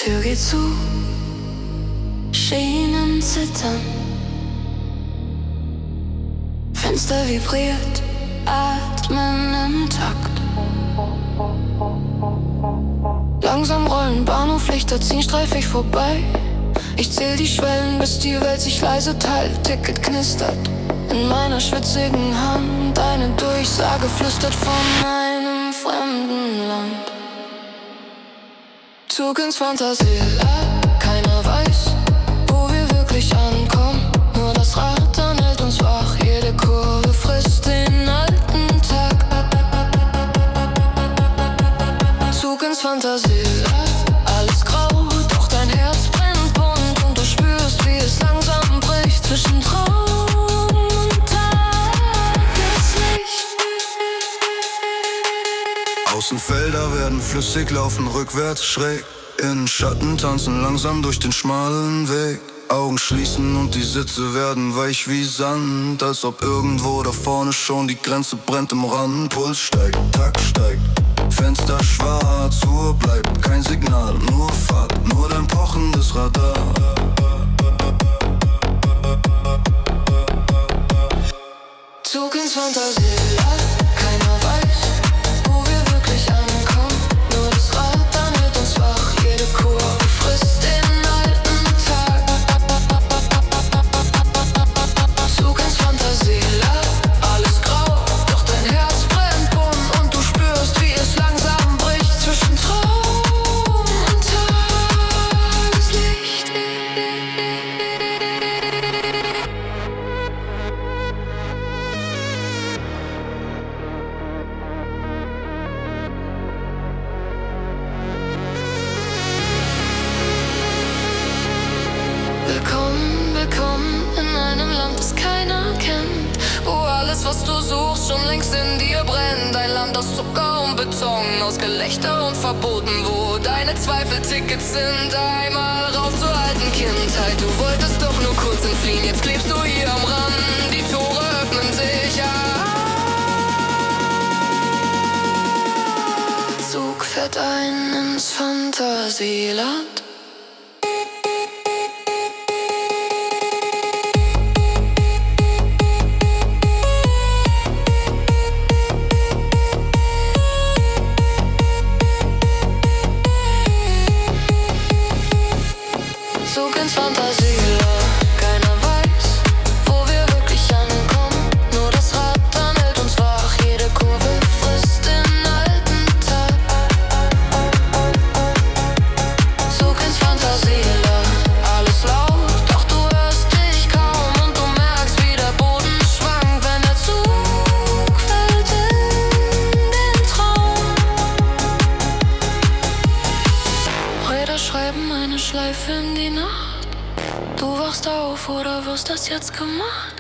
Tür geht zu, Schienen zittern, Fenster vibriert, atmen im Takt. Langsam rollen Bahnhoflichter, ziehen streifig vorbei. Ich zähl die Schwellen, bis die Welt sich leise teilt. Ticket knistert in meiner schwitzigen Hand. Eine Durchsage flüstert von einem fremden Land. Zug ins Fantasieland, keiner weiß, wo wir wirklich ankommen. Nur das Rattern hält uns wach, jede Kurve frisst den alten Tag. Zug ins Fantasieland, alles grau, doch dein Herz brennt bunt und du spürst, wie es langsam bricht zwischen Traum und Tageslicht. Außenfelder werden flüssig, laufen rückwärts schräg. In Schatten tanzen langsam durch den schmalen Weg. Augen schließen und die Sitze werden weich wie Sand. Als ob irgendwo da vorne schon die Grenze brennt im Rand. Puls steigt, Takt steigt, Fenster schwarz, Uhr bleibt, kein Signal, nur Fahrt, nur dein pochendes Radar. Zug ins Fantasieland, keiner weiß, wo wir wirklich ankommen. Nur das Rattern hält uns wach, jede Kurve frisst den alten Tag. Zug ins Fantasieland, alles grau, doch dein Herz brennt bunt und du spürst, wie es langsam bricht zwischen Traum und Tageslicht. Willkommen in einem Land, das keiner kennt, wo alles, was du suchst, schon längst in dir brennt. Ein Land aus Zucker und Beton, aus Gelächter und Verboten, wo deine Zweifel Tickets sind. Einmal rauf zur alten Kindheit, du wolltest doch nur kurz entfliehen, jetzt klebst du hier am Rand. Die Tore öffnen sich, Zug fährt ein ins Fantasieland. Zug ins Fantasieland, keiner weiß, wo wir wirklich ankommen. Nur das Rattern hält uns wach, jede Kurve frisst den alten Tag. Zug ins Fantasieland, alles laut, doch du hörst dich kaum und du merkst, wie der Boden schwankt, wenn der Zug fällt in den Traum. Räder schreiben eine Schleife in die Nacht. Du wachst auf oder wirst das jetzt gemacht?